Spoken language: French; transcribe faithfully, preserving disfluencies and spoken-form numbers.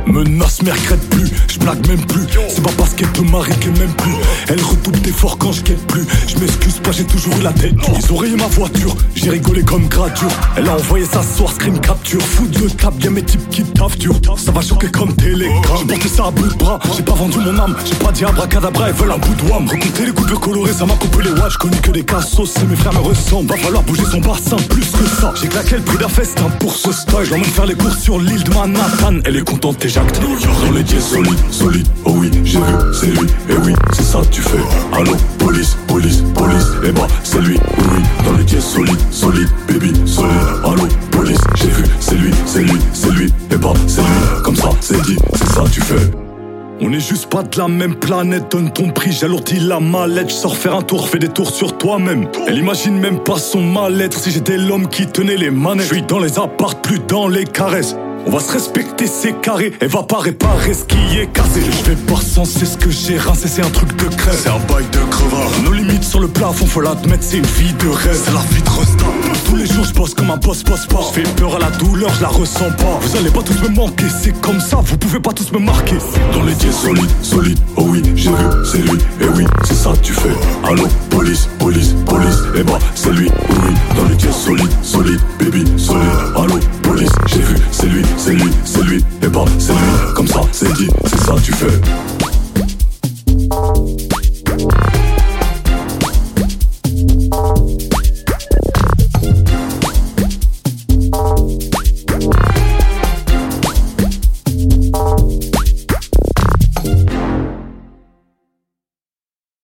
Menace, mercredi plus, je blague même plus. C'est pas parce qu'elle peut m'arrêter même plus. Elle redouble d'efforts quand je quitte plus. Je m'excuse pas, j'ai toujours eu la tête. Ils ont rayé ma voiture, j'ai rigolé comme gradure. Elle a envoyé s'asseoir, screen capture. Foot de cap, y'a mes types qui taffent dur. Ça va choquer comme télégramme. J'ai porté ça à bout de bras, j'ai pas vendu mon âme. J'ai pas dit abracadabra, ils veulent un bout de wam. Recompter les coupures colorées, ça m'a coupé les watts. J'connais que des cassos, c'est mes frères me ressemblent. Va falloir bouger son bassin plus que ça. J'ai claqué le prix d'un festin pour ce style. Je l'emmène faire les courses sur l'île de Manhattan. Elle est contente et j'acte. Dans les dièses solides, solides, oh oui, j'ai vu, c'est lui, et oui, c'est ça tu fais. Allô, police, police, police, et bah c'est lui, oui, oui. Dans les dièses solides, solides, baby, solide. Allô, police, j'ai vu, c'est lui, c'est lui, c'est lui, et bah c'est lui. Comme ça, c'est dit, c'est ça tu fais. On est juste pas de la même planète, donne ton prix, j'alourdis la mallette. J'sors faire un tour, fais des tours sur toi-même. Elle imagine même pas son mal-être. Si j'étais l'homme qui tenait les manettes. J'suis dans les apparts, plus dans les caresses. On va se respecter, c'est carré. Elle va pas réparer ce qui est cassé. Je vais pas censer ce que j'ai rincé, c'est un truc de crève. C'est un bail de crevard. Nos limites sur le plafond, faut l'admettre, c'est une vie de rêve. C'est la vie de Resta. Tous les jours je bosse comme un boss, boss pas. Je fais peur à la douleur, je la ressens pas. Vous allez pas tous me manquer, c'est comme ça, vous pouvez pas tous me marquer. Dans les dièses solides, solides, oh oui, j'ai vu, c'est lui, et oui, c'est ça tu fais. Allô, police, police, police, et bah c'est lui, oui, oui. Dans les dièses solides, solides, baby, solide. Allô, police, j'ai vu, c'est lui, c'est lui, c'est lui, et bah c'est lui. Comme ça, c'est dit, c'est ça tu fais.